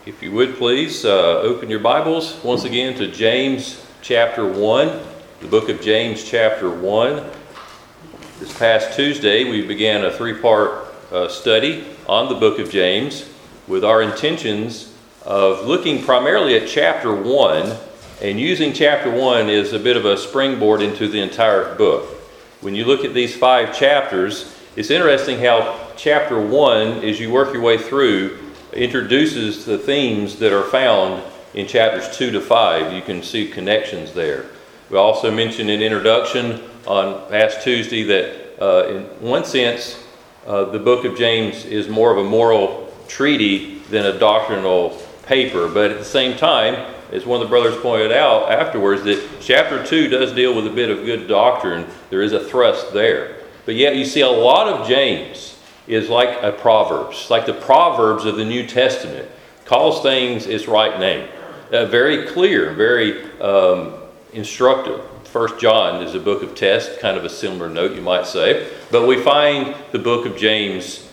If you would please open your Bibles once again to James chapter 1, the book of James chapter 1. This past Tuesday we began a three-part study on the book of James with our intentions of looking primarily at chapter 1 and using chapter 1 as a bit of a springboard into the entire book. When you look at these 5 chapters, it's interesting how chapter 1, as you work your way through, introduces the themes that are found in chapters 2 to 5. You can see connections there. We also mentioned in introduction on past Tuesday that in one sense the book of James is more of a moral treatise than a doctrinal paper, but at the same time, as one of the brothers pointed out afterwards, that chapter 2 does deal with a bit of good doctrine. There is a thrust there. But yet you see a lot of James is like a Proverbs, like the Proverbs of the New Testament. Calls things its right name. Very clear, very instructive. 1 John is a book of test, kind of a similar note you might say. But we find the book of James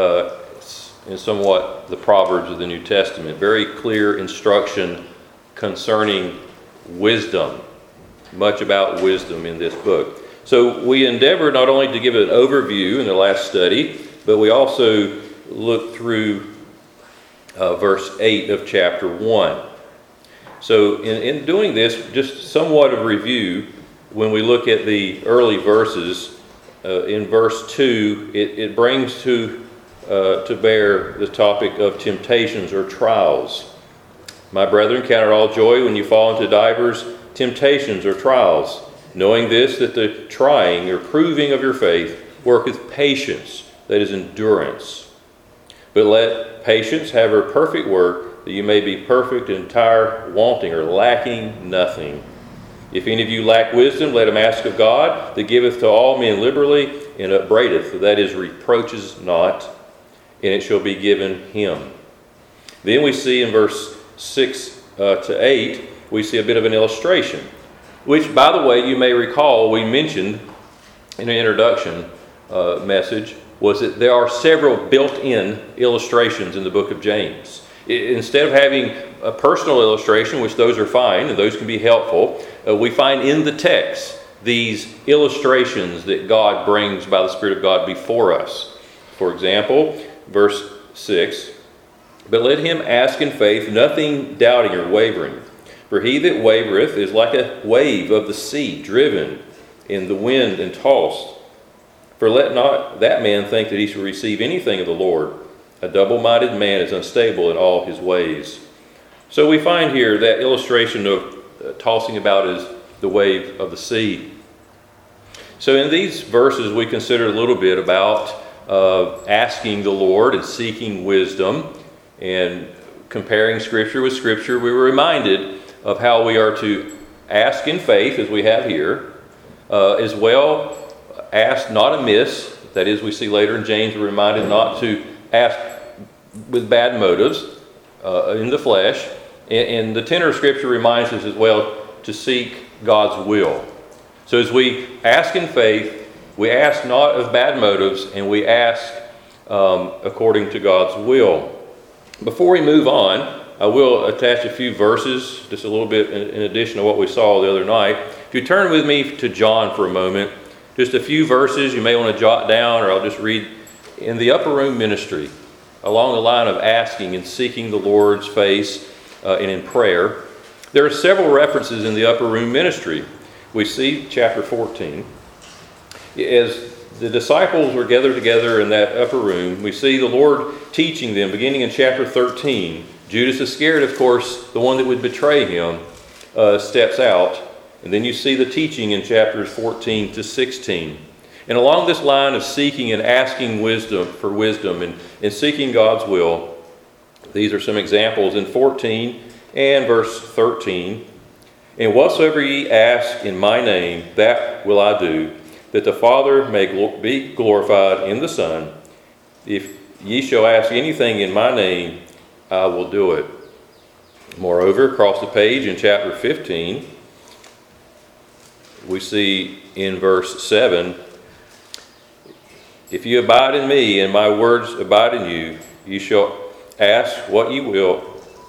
in somewhat the Proverbs of the New Testament. Very clear instruction concerning wisdom. Much about wisdom in this book. So we endeavored not only to give an overview in the last study, but we also looked through verse 8 of chapter 1. So in doing this, just somewhat of review, when we look at the early verses, in verse 2, it brings to bear the topic of temptations or trials. My brethren, count it all joy when you fall into divers temptations or trials, knowing this, that the trying or proving of your faith worketh patience, that is endurance. But let patience have her perfect work, that you may be perfect and entire, wanting or lacking nothing. If any of you lack wisdom, let him ask of God, that giveth to all men liberally, and upbraideth, that is, reproaches not, and it shall be given him. Then we see in verse 6 to 8, we see a bit of an illustration, which, by the way, you may recall we mentioned in the introduction message, was that there are several built-in illustrations in the book of James. Instead of having a personal illustration, which those are fine and those can be helpful, we find in the text these illustrations that God brings by the Spirit of God before us. For example, verse 6, but let him ask in faith, nothing doubting or wavering. For he that wavereth is like a wave of the sea, driven in the wind and tossed. For let not that man think that he shall receive anything of the Lord. A double-minded man is unstable in all his ways. So we find here that illustration of tossing about as the wave of the sea. So in these verses we consider a little bit about asking the Lord and seeking wisdom and comparing Scripture with Scripture. We were reminded of how we are to ask in faith, as we have here, as well ask not amiss. That is, we see later in James we're reminded not to ask with bad motives in the flesh. And the tenor of Scripture reminds us as well to seek God's will. So as we ask in faith, we ask not of bad motives, and we ask according to God's will. Before we move on, I will attach a few verses, just a little bit in addition to what we saw the other night. If you turn with me to John for a moment, just a few verses you may want to jot down, or I'll just read. In the upper room ministry, along the line of asking and seeking the Lord's face and in prayer, there are several references in the upper room ministry. We see chapter 14. As the disciples were gathered together in that upper room, we see the Lord teaching them, beginning in chapter 13. Judas Iscariot, of course, the one that would betray him, steps out. And then you see the teaching in chapters 14 to 16. And along this line of seeking and asking wisdom for wisdom and seeking God's will, these are some examples in 14 and verse 13. And whatsoever ye ask in my name, that will I do, that the Father may be glorified in the Son. If ye shall ask anything in my name, I will do it. Moreover, across the page in chapter 15, we see in verse 7, if you abide in me and my words abide in you, you shall ask what you will,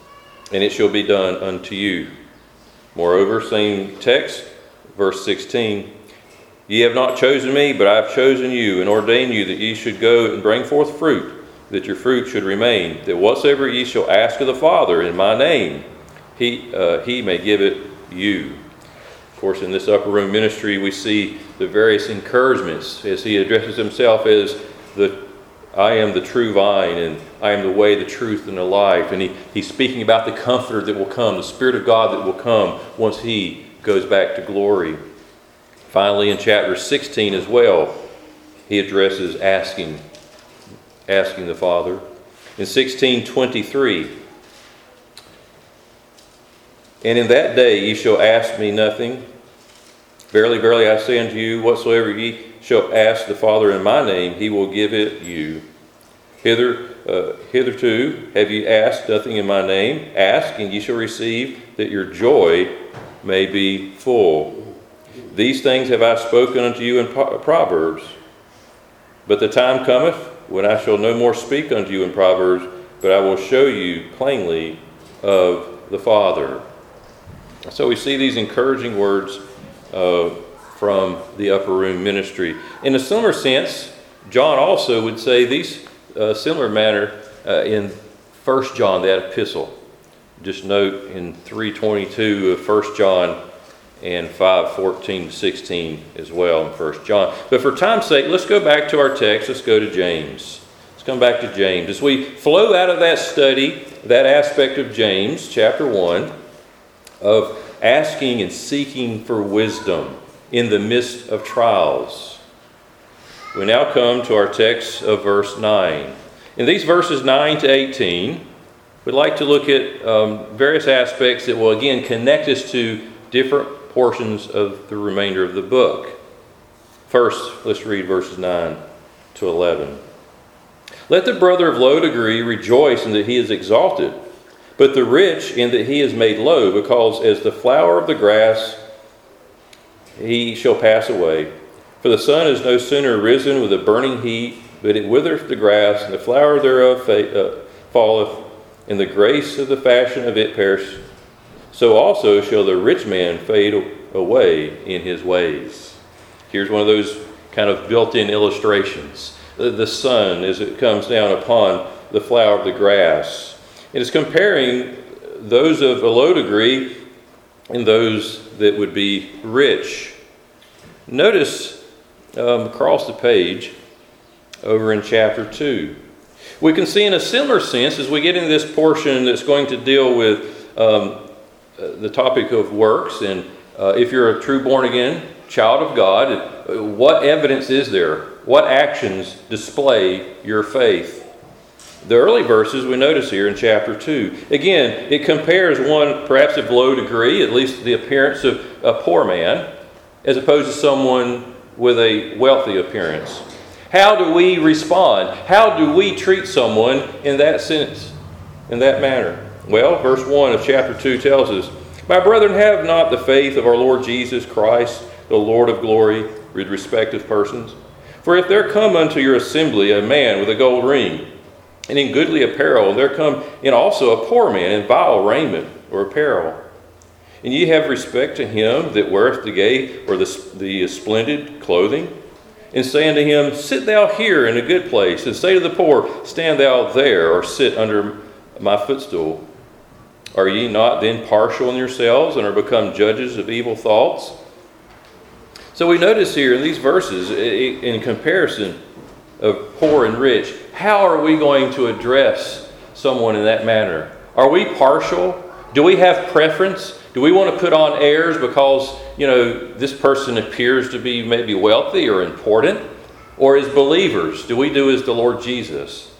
and it shall be done unto you. Moreover, same text, verse 16, ye have not chosen me, but I have chosen you, and ordained you that ye should go and bring forth fruit, that your fruit should remain, that whatsoever ye shall ask of the Father in my name, he may give it you. Of course, in this upper room ministry, we see the various encouragements as he addresses himself as I am the true vine, and I am the way, the truth, and the life. And he's speaking about the Comforter that will come, the Spirit of God that will come once he goes back to glory. Finally, in chapter 16 as well, he addresses asking the Father. In 16:23, and in that day ye shall ask me nothing. Verily, verily, I say unto you, whatsoever ye shall ask the Father in my name, he will give it you. Hitherto have ye asked nothing in my name. Ask, and ye shall receive, that your joy may be full. These things have I spoken unto you in Proverbs. But the time cometh, when I shall no more speak unto you in Proverbs, but I will show you plainly of the Father. So we see these encouraging words from the upper room ministry. In a similar sense, John also would say these similar manner in 1 John, that epistle. Just note in 3:22 of 1 John and 5:14-16 as well in 1 John. But for time's sake, let's go back to our text. Let's go to James. Let's come back to James. As we flow out of that study, that aspect of James, chapter 1, of asking and seeking for wisdom in the midst of trials, we now come to our text of verse 9. In these verses 9 to 18, we'd like to look at various aspects that will again connect us to different portions of the remainder of the book. First, let's read verses 9 to 11. Let the brother of low degree rejoice in that he is exalted, but the rich in that he is made low, because as the flower of the grass he shall pass away. For the sun is no sooner risen with a burning heat, but it withereth the grass, and the flower thereof falleth, and the grace of the fashion of it perish. So also shall the rich man fade away in his ways. Here's one of those kind of built-in illustrations. The sun as it comes down upon the flower of the grass. It is comparing those of a low degree and those that would be rich. Notice across the page over in chapter 2. We can see in a similar sense as we get into this portion that's going to deal with the topic of works, and if you're a true born-again child of God, what evidence is there? What actions display your faith? The early verses we notice here in chapter 2. Again, it compares one perhaps of low degree, at least the appearance of a poor man, as opposed to someone with a wealthy appearance. How do we respond? How do we treat someone in that sense, in that manner? Well, verse 1 of chapter 2 tells us, My brethren, have not the faith of our Lord Jesus Christ, the Lord of glory, with respect of persons. For if there come unto your assembly a man with a gold ring, and in goodly apparel, and there come in also a poor man in vile raiment or apparel, and ye have respect to him that weareth the gay or the splendid clothing, and say unto him, Sit thou here in a good place, and say to the poor, Stand thou there, or sit under my footstool. Are ye not then partial in yourselves, and are become judges of evil thoughts? So we notice here in these verses, in comparison of poor and rich, how are we going to address someone in that manner? Are we partial? Do we have preference? Do we want to put on airs because, this person appears to be maybe wealthy or important? Or as believers, do we do as the Lord Jesus?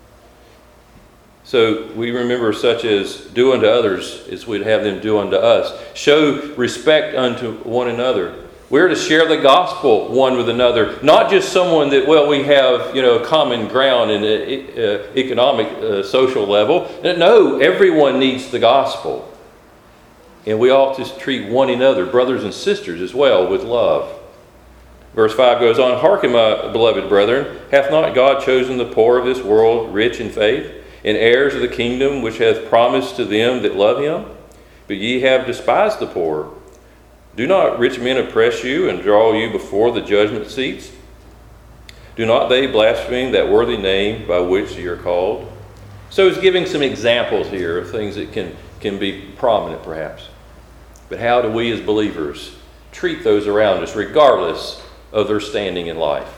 So we remember such as do unto others as we'd have them do unto us. Show respect unto one another. We're to share the gospel one with another, not just someone that, we have, common ground in the economic, social level. No, everyone needs the gospel. And we ought to treat one another, brothers and sisters as well, with love. Verse 5 goes on, Hearken, my beloved brethren, hath not God chosen the poor of this world rich in faith, and heirs of the kingdom which hath promised to them that love him? But ye have despised the poor. Do not rich men oppress you and draw you before the judgment seats? Do not they blaspheme that worthy name by which ye are called? So he's giving some examples here of things that can be prominent perhaps. But how do we as believers treat those around us regardless of their standing in life?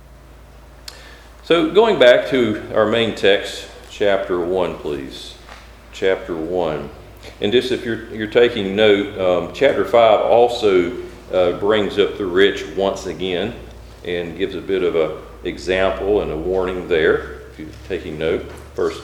So going back to our main text, chapter 1, please. Chapter 1. And just if you're taking note, chapter 5 also brings up the rich once again and gives a bit of an example and a warning there, if you're taking note. First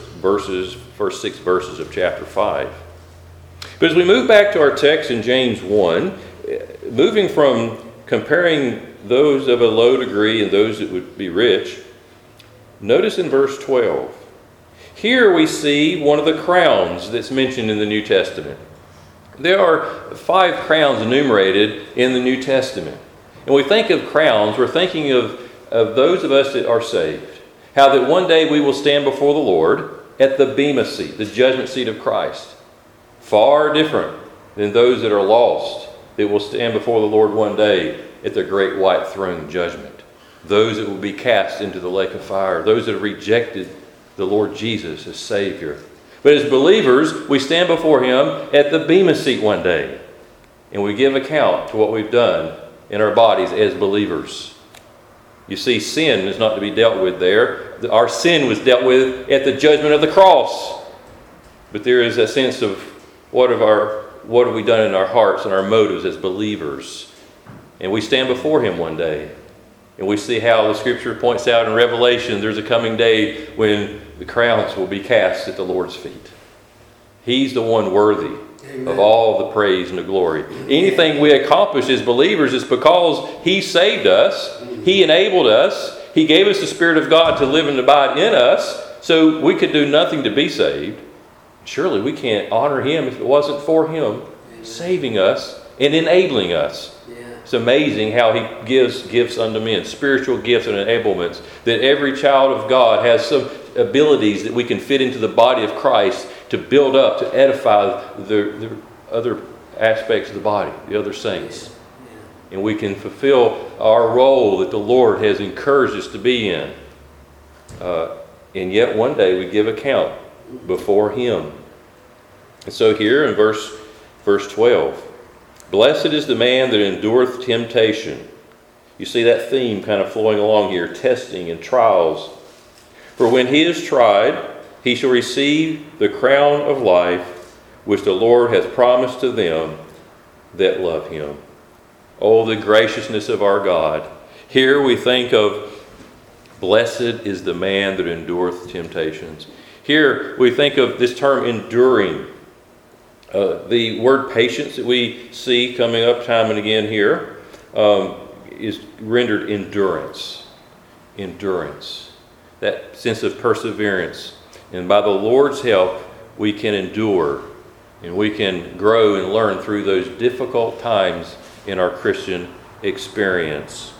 6 verses of chapter 5. But as we move back to our text in James 1, moving from comparing those of a low degree and those that would be rich, notice in verse 12. Here we see one of the crowns that's mentioned in the New Testament. There are 5 crowns enumerated in the New Testament. And when we think of crowns, we're thinking of those of us that are saved. How that one day we will stand before the Lord at the Bema seat, the judgment seat of Christ. Far different than those that are lost that will stand before the Lord one day at the great white throne judgment. Those that will be cast into the lake of fire. Those that have rejected the Lord Jesus as Savior. But as believers, we stand before Him at the Bema seat one day. And we give account to what we've done in our bodies as believers. You see, sin is not to be dealt with there. Our sin was dealt with at the judgment of the cross. But there is a sense of what have we done in our hearts and our motives as believers. And we stand before Him one day. And we see how the Scripture points out in Revelation, there's a coming day when the crowns will be cast at the Lord's feet. He's the one worthy of all the praise and the glory. Anything we accomplish as believers is because He saved us. He enabled us. He gave us the Spirit of God to live and abide in us. So we could do nothing to be saved. Surely we can't honor Him if it wasn't for Him saving us and enabling us. It's amazing how He gives gifts unto men, spiritual gifts and enablements, that every child of God has some abilities that we can fit into the body of Christ to build up, to edify the other aspects of the body, the other saints. And we can fulfill our role that the Lord has encouraged us to be in. And yet one day we give account before Him. And so here in verse 12, blessed is the man that endureth temptation. You see that theme kind of flowing along here, testing and trials. For when he is tried, he shall receive the crown of life, which the Lord hath promised to them that love Him. Oh, the graciousness of our God. Here we think of blessed is the man that endureth temptations. Here we think of this term enduring. The word patience that we see coming up time and again here is rendered endurance. Endurance. That sense of perseverance. And by the Lord's help, we can endure and we can grow and learn through those difficult times in our Christian experience.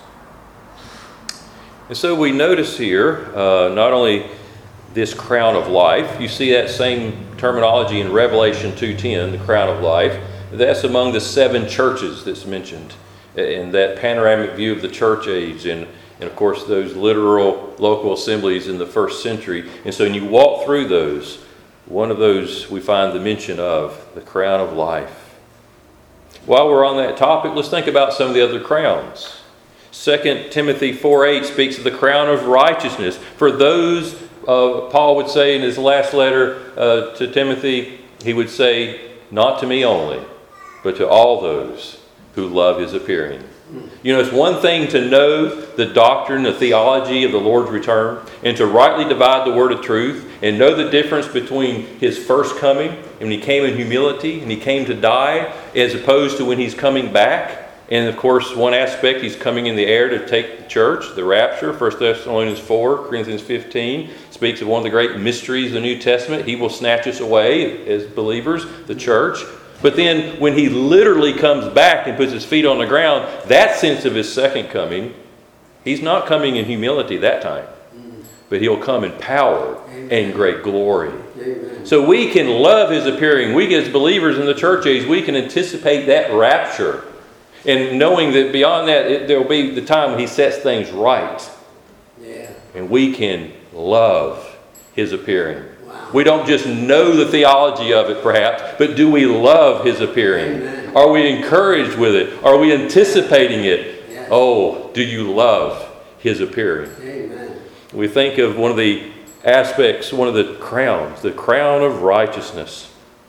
And so we notice here not only this crown of life, you see that same terminology in Revelation 2:10, the crown of life. That's among the 7 churches that's mentioned in that panoramic view of the church age and of course those literal local assemblies in the first century. And so when you walk through those, one of those we find the mention of the crown of life. While we're on that topic, let's think about some of the other crowns. 2 Timothy 4:8 speaks of the crown of righteousness. For those, Paul would say in his last letter to Timothy, he would say, not to me only, but to all those who love His appearing. You know, it's one thing to know the doctrine, the theology of the Lord's return, and to rightly divide the word of truth, and know the difference between His first coming, and when He came in humility, and He came to die, as opposed to when He's coming back. And of course, one aspect, He's coming in the air to take the church, the rapture. 1 Thessalonians 4, Corinthians 15 speaks of one of the great mysteries of the New Testament. He will snatch us away as believers, the church. But then when He literally comes back and puts His feet on the ground, that sense of His second coming, He's not coming in humility that time. but he'll come in power and great glory. Amen. So we can love his appearing. We as believers in the church age, we can anticipate that rapture. And knowing that beyond that, there will be the time when he sets things right. Yeah. And we can love his appearing. Wow. We don't just know the theology of it perhaps, but do we love his appearing? Amen. Are we encouraged with it? Are we anticipating it? Yes. Oh, do you love his appearing? Amen. We think of one of the aspects, one of the crowns, the crown of righteousness.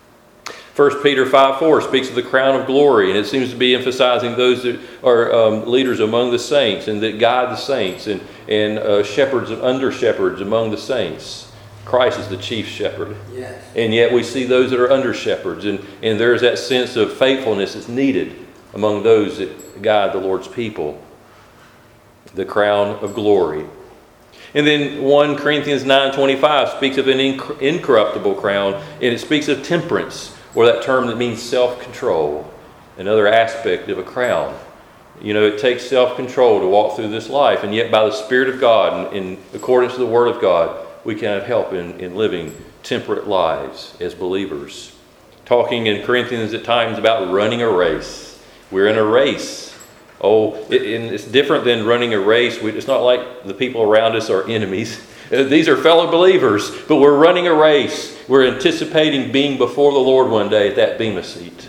1 Peter 5:4 speaks of the crown of glory, and it seems to be emphasizing those that are leaders among the saints and that guide the saints and shepherds and under-shepherds among the saints. Christ is the chief shepherd. Yes. And yet we see those that are under-shepherds, and there's that sense of faithfulness that's needed among those that guide the Lord's people. The crown of glory. And then 1 Corinthians 9:25 speaks of an incorruptible crown, and it speaks of temperance, or that term that means self-control, another aspect of a crown. You know, it takes self-control to walk through this life, and yet by the Spirit of God, in accordance to the Word of God, we can have help in living temperate lives as believers. Talking in Corinthians at times about running a race. We're in a race. Oh, and it's different than running a race. It's not like the people around us are enemies. These are fellow believers, but we're running a race. We're anticipating being before the Lord one day at that bema seat.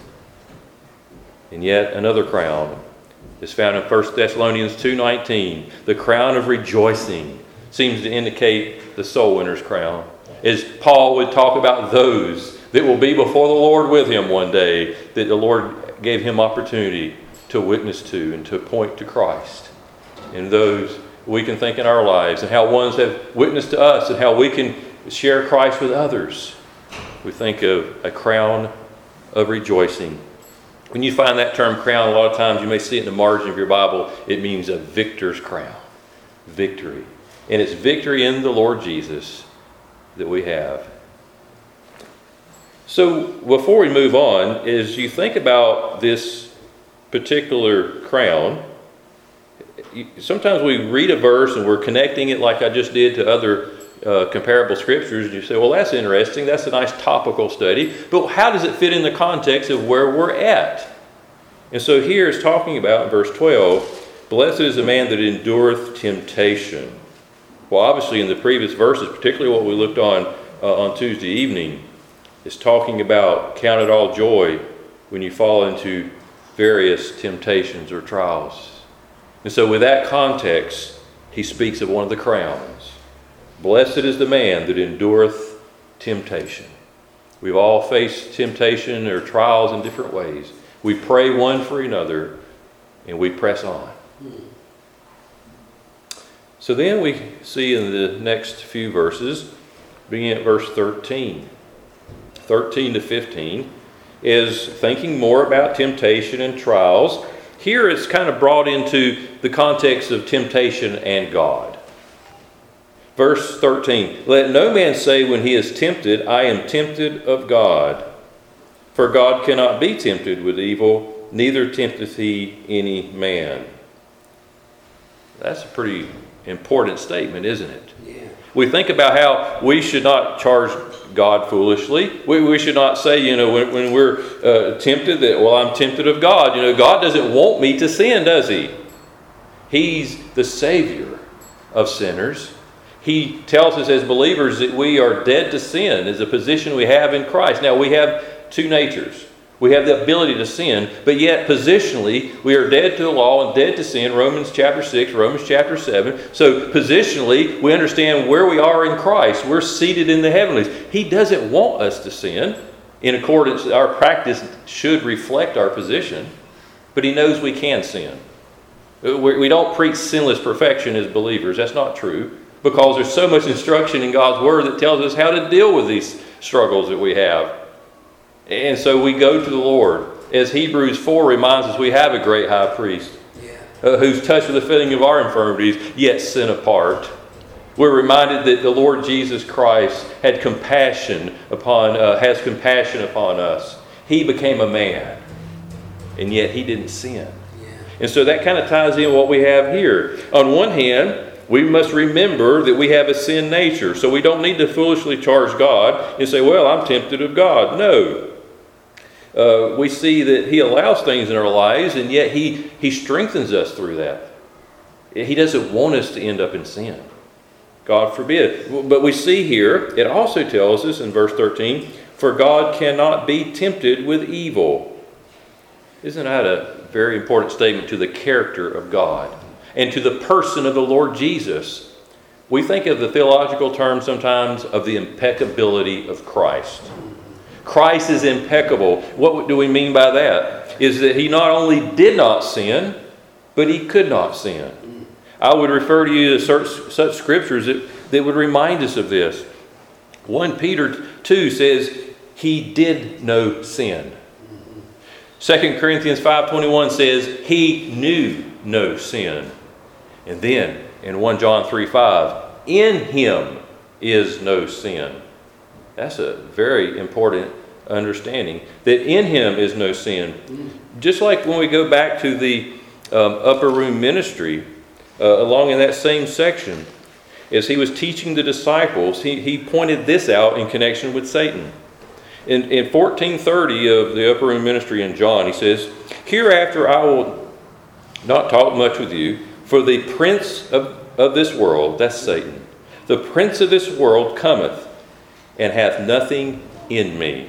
And yet another crown is found in 1 Thessalonians 2:19. The crown of rejoicing seems to indicate the soul winner's crown. As Paul would talk about those that will be before the Lord with him one day, that the Lord gave him opportunity to witness to and to point to Christ. And those we can think in our lives, and how ones have witnessed to us, and how we can share Christ with others. We think of a crown of rejoicing. When you find that term crown, a lot of times you may see it in the margin of your Bible. It means a victor's crown. Victory. And it's victory in the Lord Jesus that we have. So before we move on, as you think about this particular crown, sometimes we read a verse and we're connecting it like I just did to other comparable scriptures. And you say, well, that's interesting. That's a nice topical study. But how does it fit in the context of where we're at? And so here it's talking about in verse 12, blessed is the man that endureth temptation. Well, obviously in the previous verses, particularly what we looked on Tuesday evening, is talking about count it all joy when you fall into various temptations or trials. And so with that context, he speaks of one of the crowns. Blessed is the man that endureth temptation. We've all faced temptation or trials in different ways. We pray one for another, and we press on. So then we see in the next few verses, beginning at verse 13 to 15, is thinking more about temptation and trials. Here it's kind of brought into the context of temptation and God. Verse 13, let no man say when he is tempted, I am tempted of God. For God cannot be tempted with evil, neither tempteth he any man. That's a pretty important statement, isn't it? Yeah. We think about how we should not charge God foolishly. We should not say, when we're tempted that, well, I'm tempted of God. God doesn't want me to sin, does he? He's the Savior of sinners. He tells us as believers that we are dead to sin is a position we have in Christ. Now, we have two natures. We have the ability to sin, but yet positionally, we are dead to the law and dead to sin, Romans chapter 6, Romans chapter 7. So positionally, we understand where we are in Christ. We're seated in the heavenlies. He doesn't want us to sin. In accordance, our practice should reflect our position, but he knows we can sin. We don't preach sinless perfection as believers. That's not true, because there's so much instruction in God's Word that tells us how to deal with these struggles that we have. And so we go to the Lord. As Hebrews 4 reminds us, we have a great high priest who's touched with the feeling of our infirmities, yet sin apart. We're reminded that the Lord Jesus Christ has compassion upon us. He became a man, and yet he didn't sin. And so that kind of ties in what we have here. On one hand, we must remember that we have a sin nature. So we don't need to foolishly charge God and say, well, I'm tempted of God. No. We see that He allows things in our lives, and yet He strengthens us through that. He doesn't want us to end up in sin. God forbid. But we see here, it also tells us in verse 13, for God cannot be tempted with evil. Isn't that a very important statement to the character of God and to the person of the Lord Jesus? We think of the theological term sometimes of the impeccability of Christ. Christ is impeccable. What do we mean by that? Is that He not only did not sin, but He could not sin. I would refer to you to such scriptures that would remind us of this. 1 Peter 2 says, He did no sin. 2 Corinthians 5:21 says, He knew no sin. And then in 1 John 3:5, in Him is no sin. That's a very important understanding, that in Him is no sin. Just like when we go back to the upper room ministry, along in that same section, as He was teaching the disciples, he pointed this out in connection with Satan. In 14:30 of the upper room ministry in John, he says, hereafter I will not talk much with you, for the prince of this world, that's Satan, the prince of this world cometh, and hath nothing in me.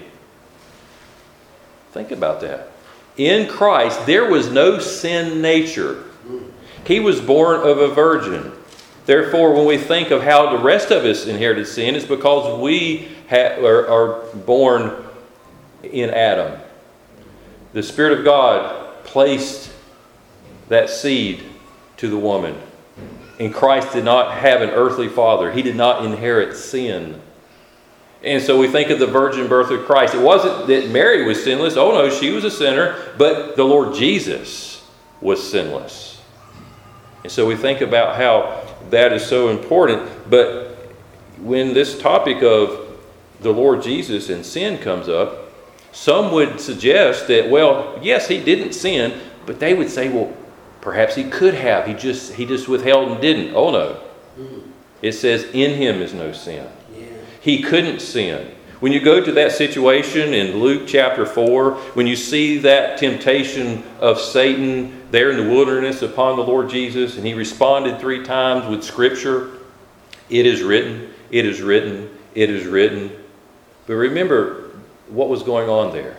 Think about that. In Christ, there was no sin nature. He was born of a virgin. Therefore, when we think of how the rest of us inherited sin, it's because we are born in Adam. The Spirit of God placed that seed to the woman. And Christ did not have an earthly father. He did not inherit sin. And so we think of the virgin birth of Christ. It wasn't that Mary was sinless. Oh no, she was a sinner. But the Lord Jesus was sinless. And so we think about how that is so important. But when this topic of the Lord Jesus and sin comes up, some would suggest that, well, yes, He didn't sin, but they would say, well, perhaps He could have. He just withheld and didn't. Oh no. It says in Him is no sin. He couldn't sin. When you go to that situation in Luke chapter 4, when you see that temptation of Satan there in the wilderness upon the Lord Jesus, and He responded 3 times with Scripture, it is written, it is written, it is written. But remember what was going on there.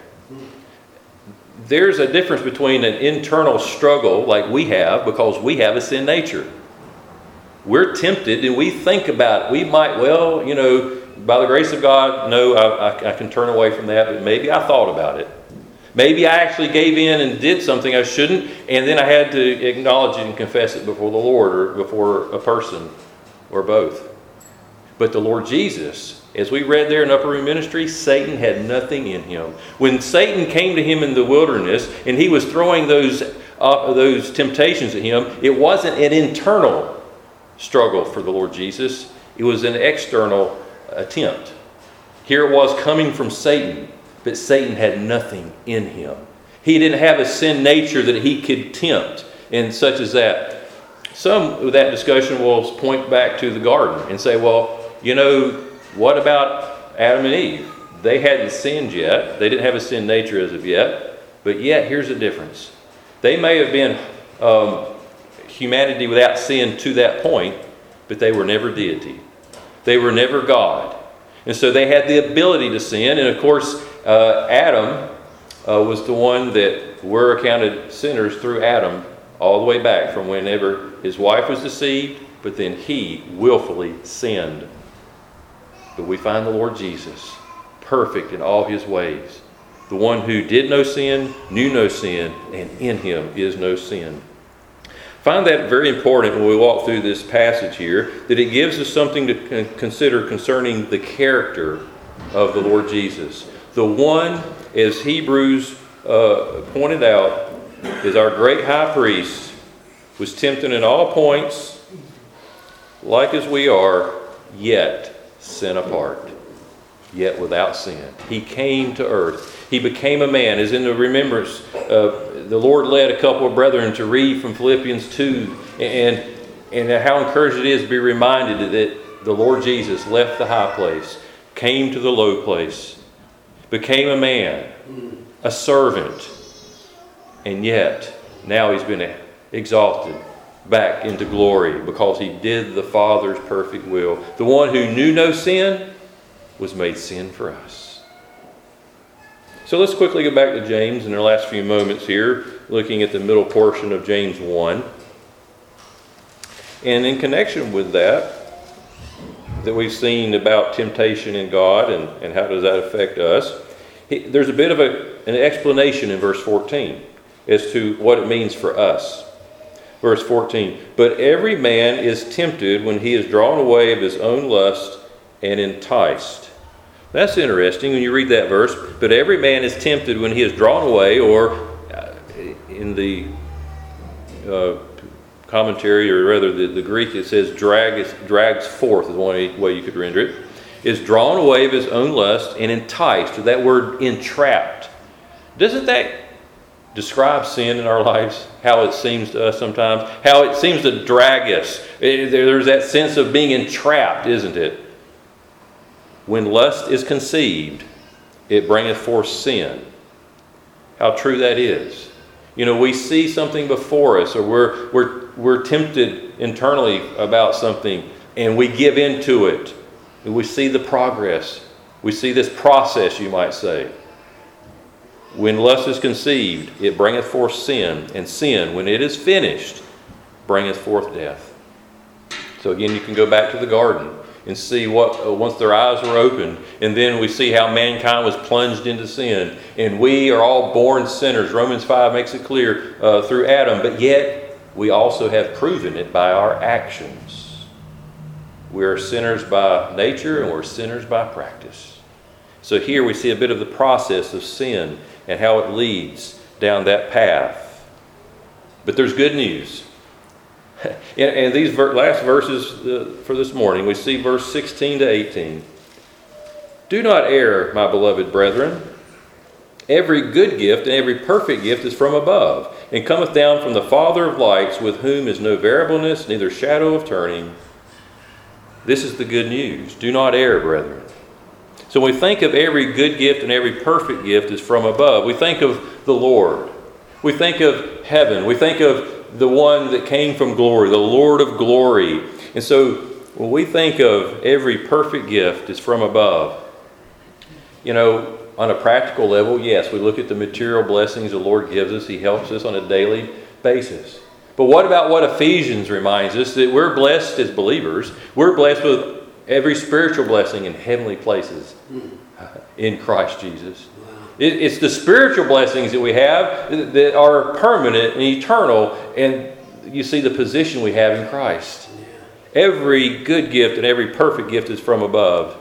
There's a difference between an internal struggle like we have, because we have a sin nature. We're tempted and we think about it. We might, well, by the grace of God, no, I can turn away from that, but maybe I thought about it. Maybe I actually gave in and did something I shouldn't, and then I had to acknowledge it and confess it before the Lord or before a person or both. But the Lord Jesus, as we read there in Upper Room Ministry, Satan had nothing in Him. When Satan came to Him in the wilderness and he was throwing those temptations at Him, it wasn't an internal struggle for the Lord Jesus. It was an external attempt. Here it was coming from Satan, but Satan had nothing in him. He didn't have a sin nature that he could tempt, and such as that. Some of that discussion will point back to the garden and say, well, what about Adam and Eve? They hadn't sinned yet. They didn't have a sin nature as of yet. But yet, here's the difference. They may have been humanity without sin to that point, but they were never deity. They were never God. And so they had the ability to sin. And of course, Adam was the one that were accounted sinners through Adam all the way back from whenever his wife was deceived, but then he willfully sinned. But we find the Lord Jesus perfect in all His ways. The one who did no sin, knew no sin, and in Him is no sin. Find that very important when we walk through this passage here, that it gives us something to consider concerning the character of the Lord Jesus. The one, as Hebrews pointed out, is our great high priest, was tempted in all points, like as we are, yet sin apart, yet without sin. He came to earth. He became a man, as in the remembrance of the Lord led a couple of brethren to read from Philippians 2, and And how encouraging it is to be reminded that the Lord Jesus left the high place, came to the low place, became a man, a servant, and yet now he's been exalted back into glory because he did the Father's perfect will. The one who knew no sin was made sin for us. So let's quickly go back to James in our last few moments here, looking at the middle portion of James 1. And in connection with that we've seen about temptation in God and how does that affect us, there's a bit of an explanation in verse 14 as to what it means for us. Verse 14, but every man is tempted when he is drawn away of his own lust and enticed. That's interesting when you read that verse. But every man is tempted when he is drawn away, or in the commentary, or rather the Greek, it says drags forth is one way you could render it, is drawn away of his own lust and enticed. That word entrapped. Doesn't that describe sin in our lives? How it seems to us sometimes, how it seems to drag us. There's that sense of being entrapped, isn't it? When lust is conceived, it bringeth forth sin. How true that is. You know, we see something before us, or we're tempted internally about something, and we give into it. And we see the progress. We see this process, you might say. When lust is conceived, it bringeth forth sin, and sin, when it is finished, bringeth forth death. So again, you can go back to the garden and see what once their eyes were opened, and then we see how mankind was plunged into sin, and we are all born sinners. Romans 5 makes it clear through Adam, but yet we also have proven it by our actions. We are sinners by nature, and we're sinners by practice. So here we see a bit of the process of sin and how it leads down that path. But there's good news. And these last verses for this morning, we see verse 16 to 18. Do not err, my beloved brethren. Every good gift and every perfect gift is from above, and cometh down from the Father of lights, with whom is no variableness, neither shadow of turning. This is the good news. Do not err, brethren. So when we think of every good gift and every perfect gift is from above, we think of the Lord. We think of heaven. We think of the one that came from glory, the Lord of glory. And so when we think of every perfect gift is from above, you know, on a practical level, yes, we look at the material blessings the Lord gives us. He helps us on a daily basis. But what about what Ephesians reminds us? That we're blessed as believers. We're blessed with every spiritual blessing in heavenly places in Christ Jesus. It's the spiritual blessings that we have that are permanent and eternal, and you see the position we have in Christ. Every good gift and every perfect gift is from above.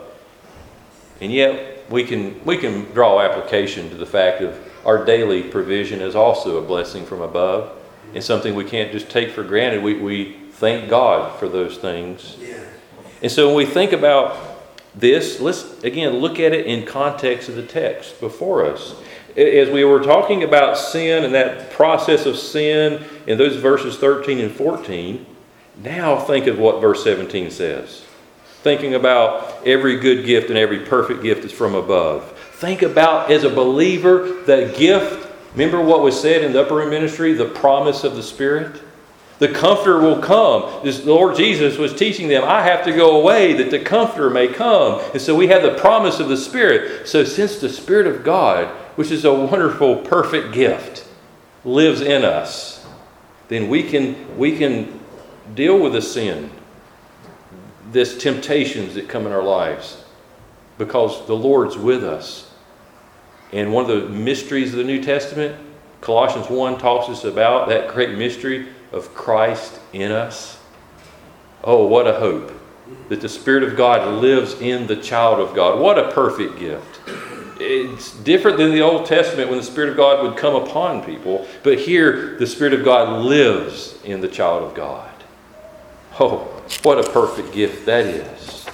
And yet we can draw application to the fact of our daily provision is also a blessing from above, and something we can't just take for granted. We thank God for those things. And so when we think about this, let's again look at it in context of the text before us. As we were talking about sin and that process of sin in those verses 13 and 14, now think of what verse 17 says. Thinking about every good gift and every perfect gift is from above. Think about, as a believer, the gift. Remember what was said in the upper room ministry, the promise of the Spirit? The Comforter will come. The Lord Jesus was teaching them, I have to go away that the Comforter may come. And so we have the promise of the Spirit. So since the Spirit of God, which is a wonderful, perfect gift, lives in us, then we can deal with the sin, this temptations that come in our lives, because the Lord's with us. And one of the mysteries of the New Testament, Colossians 1 talks us about that great mystery of Christ in us. Oh, what a hope that the Spirit of God lives in the child of God. What a perfect gift. It's different than the Old Testament when the Spirit of God would come upon people, but here the Spirit of God lives in the child of God. Oh, what a perfect gift that is.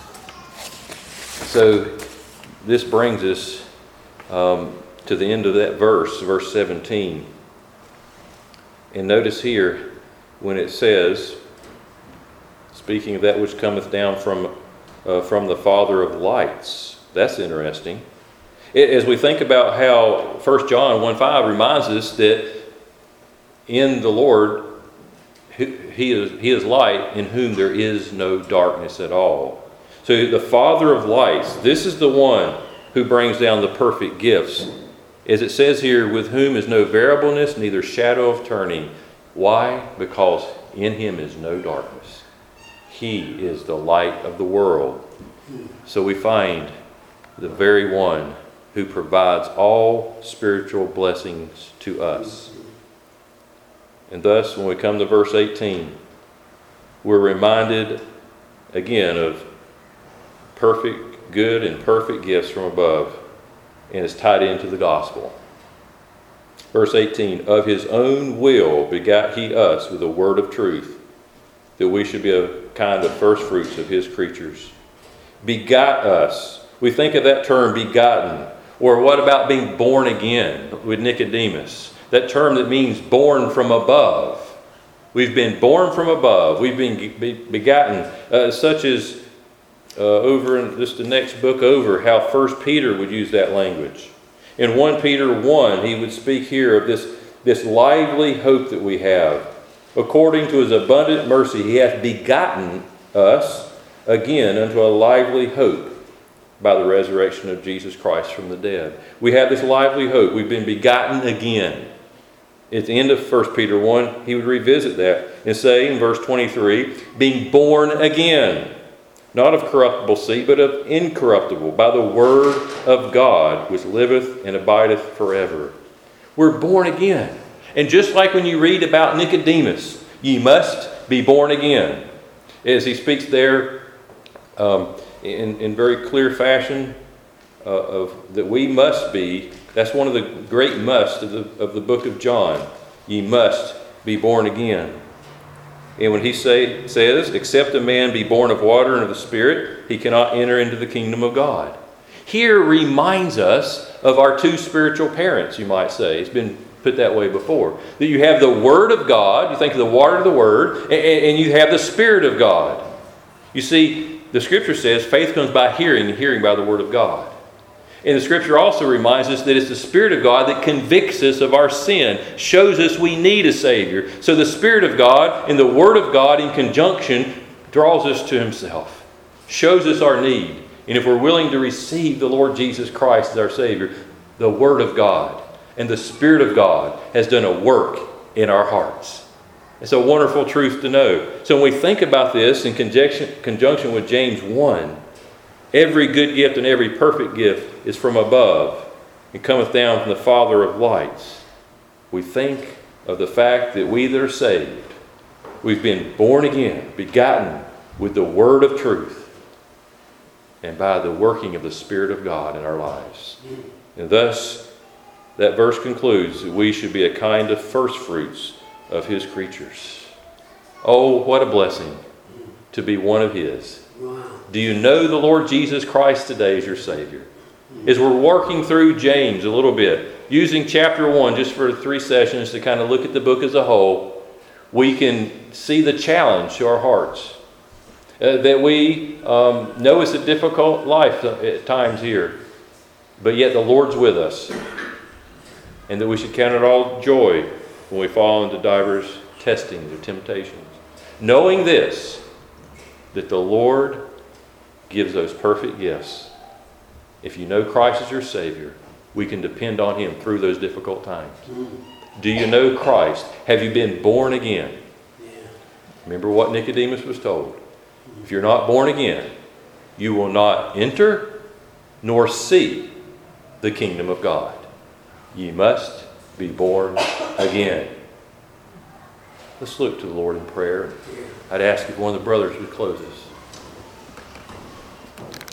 So this brings us to the end of that verse 17. And notice here when it says, Speaking of that which cometh down from the Father of lights. That's interesting. As we think about how 1 John 1:5 reminds us that in the Lord, He is light, in whom there is no darkness at all. So the Father of lights, this is the one who brings down the perfect gifts. As it says here, with whom is no variableness, neither shadow of turning. Why? Because in Him is no darkness. He is the light of the world. So we find the very one who provides all spiritual blessings to us. And thus, when we come to verse 18, we're reminded again of perfect good and perfect gifts from above, and it's tied into the gospel. Verse 18, of His own will begat He us with the word of truth, that we should be a kind of first fruits of His creatures. Begot us. We think of that term, begotten. Or what about being born again with Nicodemus? That term that means born from above. We've been born from above. We've been begotten, such as over in just the next book over, how 1 Peter would use that language. In 1 Peter 1, he would speak here of this lively hope that we have. According to His abundant mercy, He hath begotten us again unto a lively hope by the resurrection of Jesus Christ from the dead. We have this lively hope. We've been begotten again. At the end of 1 Peter 1, he would revisit that and say in verse 23, being born again, not of corruptible seed, but of incorruptible, by the word of God, which liveth and abideth forever. We're born again. And just like when you read about Nicodemus, ye must be born again. As he speaks there in very clear fashion of that we must be, that's one of the great musts of the book of John. Ye must be born again. And when he says, except a man be born of water and of the Spirit, he cannot enter into the kingdom of God. Here reminds us of our two spiritual parents, you might say. It's been put that way before. That you have the Word of God, you think of the water of the Word, and you have the Spirit of God. You see, the Scripture says faith comes by hearing, and hearing by the Word of God. And the Scripture also reminds us that it's the Spirit of God that convicts us of our sin, shows us we need a Savior. So the Spirit of God and the Word of God in conjunction draws us to Himself, shows us our need. And if we're willing to receive the Lord Jesus Christ as our Savior, the Word of God and the Spirit of God has done a work in our hearts. It's a wonderful truth to know. So when we think about this in conjunction with James 1, every good gift and every perfect gift is from above and cometh down from the Father of lights. We think of the fact that we that are saved, we've been born again, begotten with the word of truth and by the working of the Spirit of God in our lives. And thus, that verse concludes that we should be a kind of first fruits of His creatures. Oh, what a blessing to be one of His. Do you know the Lord Jesus Christ today as your Savior? As we're working through James a little bit, using chapter 1 just for 3 sessions to kind of look at the book as a whole, we can see the challenge to our hearts. That we know it's a difficult life at times here, but yet the Lord's with us. And that we should count it all joy when we fall into divers testings or temptations. Knowing this, that the Lord gives those perfect gifts. If you know Christ as your Savior, we can depend on Him through those difficult times. Do you know Christ? Have you been born again? Remember what Nicodemus was told. If you're not born again, you will not enter nor see the kingdom of God. Ye must be born again. Let's look to the Lord in prayer. I'd ask if one of the brothers would close us.